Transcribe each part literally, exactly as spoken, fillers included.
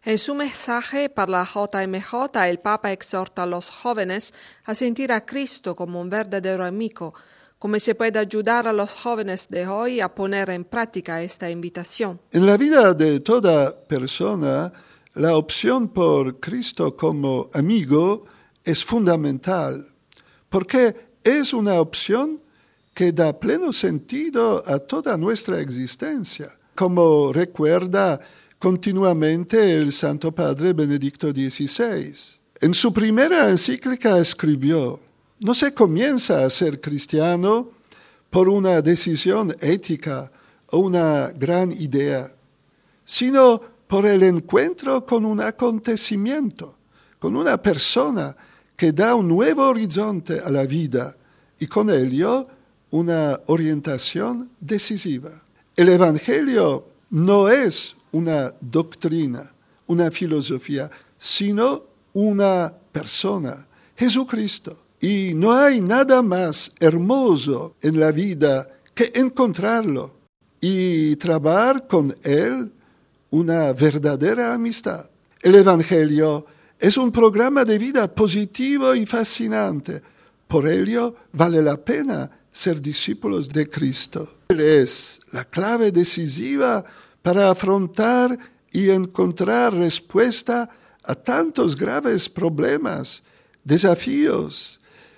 En su mensaje para la J M J, el Papa exhorta a los jóvenes a sentir a Cristo como un verdadero amigo. ¿Cómo se puede ayudar a los jóvenes de hoy a poner en práctica esta invitación? En la vida de toda persona, la opción por Cristo como amigo es fundamental, porque es una opción que da pleno sentido a toda nuestra existencia, como recuerda continuamente el Santo Padre Benedicto dieciséis. En su primera encíclica escribió: no se comienza a ser cristiano por una decisión ética o una gran idea, sino por el encuentro con un acontecimiento, con una persona que da un nuevo horizonte a la vida y con ello una orientación decisiva. El Evangelio no es una doctrina, una filosofía, sino una persona, Jesucristo. Y no hay nada más hermoso en la vida que encontrarlo y trabar con Él una verdadera amistad. El Evangelio es un programa de vida positivo y fascinante. Por ello vale la pena ser discípulos de Cristo. Él es la clave decisiva para afrontar y encontrar respuesta a tantos graves problemas, desafíos,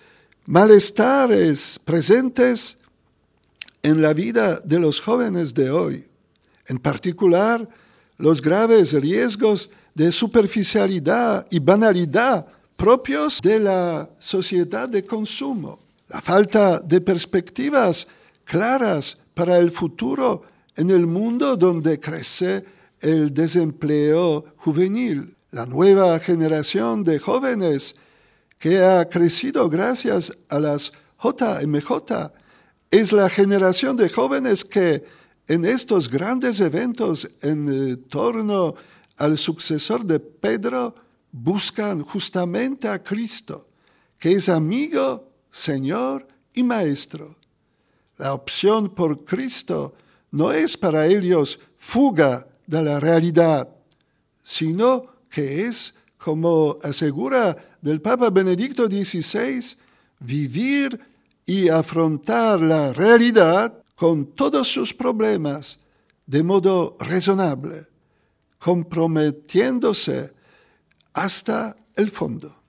malestares presentes en la vida de los jóvenes de hoy. En particular, los graves riesgos de superficialidad y banalidad propios de la sociedad de consumo. La falta de perspectivas claras para el futuro en el mundo donde crece el desempleo juvenil. La nueva generación de jóvenes que ha crecido gracias a las J M J es la generación de jóvenes que en estos grandes eventos en torno al sucesor de Pedro buscan justamente a Cristo, que es amigo, Señor y Maestro. La opción por Cristo no es para ellos fuga de la realidad, sino que es, como asegura del Papa Benedicto dieciséis, vivir y afrontar la realidad con todos sus problemas de modo razonable, comprometiéndose hasta el fondo.